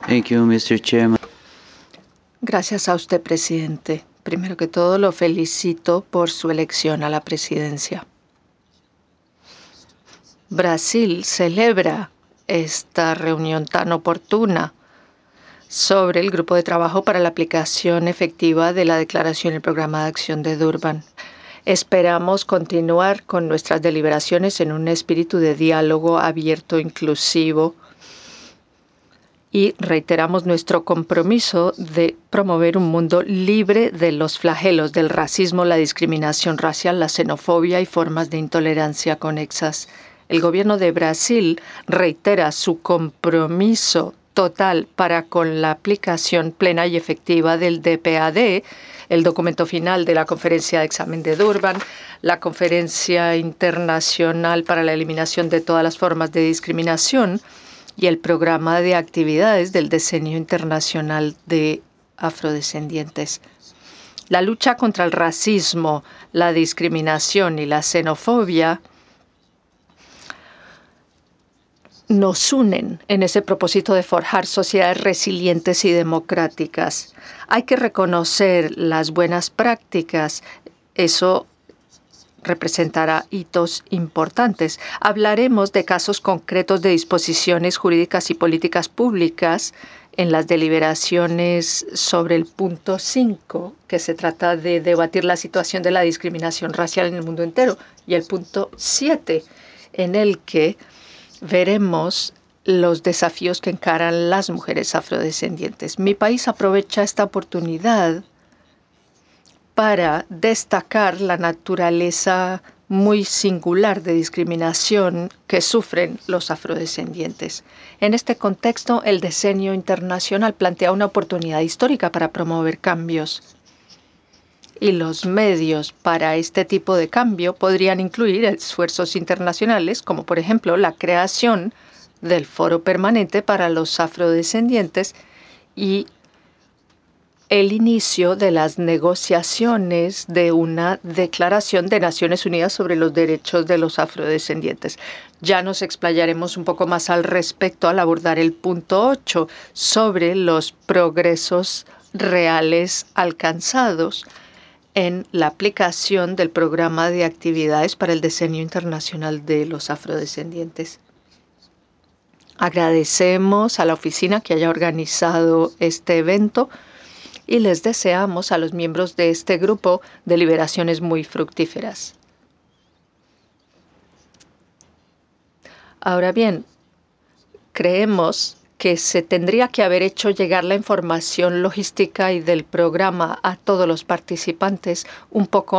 Thank you, Mr. Chairman. Gracias a usted, presidente. Primero que todo, lo felicito por su elección a la presidencia. Brasil celebra esta reunión tan oportuna sobre el grupo de trabajo para la aplicación efectiva de la Declaración y el Programa de Acción de Durban. Esperamos continuar con nuestras deliberaciones en un espíritu de diálogo abierto, inclusivo, y reiteramos nuestro compromiso de promover un mundo libre de los flagelos del racismo, la discriminación racial, la xenofobia y formas de intolerancia conexas. El gobierno de Brasil reitera su compromiso total para con la aplicación plena y efectiva del DPAD, el documento final de la Conferencia de Examen de Durban, la Conferencia Internacional para la Eliminación de todas las formas de discriminación y el programa de actividades del Decenio Internacional de Afrodescendientes. La lucha contra el racismo, la discriminación y la xenofobia nos unen en ese propósito de forjar sociedades resilientes y democráticas. Hay que reconocer las buenas prácticas. Eso representará hitos importantes. Hablaremos de casos concretos de disposiciones jurídicas y políticas públicas en las deliberaciones sobre el punto 5, que se trata de debatir la situación de la discriminación racial en el mundo entero, y el punto 7, en el que veremos los desafíos que encaran las mujeres afrodescendientes. Mi país aprovecha esta oportunidad para destacar la naturaleza muy singular de discriminación que sufren los afrodescendientes. En este contexto, el Decenio Internacional plantea una oportunidad histórica para promover cambios. Y los medios para este tipo de cambio podrían incluir esfuerzos internacionales, como por ejemplo la creación del Foro Permanente para los Afrodescendientes y el inicio de las negociaciones de una Declaración de Naciones Unidas sobre los Derechos de los Afrodescendientes. Ya nos explayaremos un poco más al respecto al abordar el punto 8 sobre los progresos reales alcanzados en la aplicación del programa de actividades para el Decenio Internacional de los Afrodescendientes. Agradecemos a la oficina que haya organizado este evento y les deseamos a los miembros de este grupo deliberaciones muy fructíferas. Ahora bien, creemos que se tendría que haber hecho llegar la información logística y del programa a todos los participantes un poco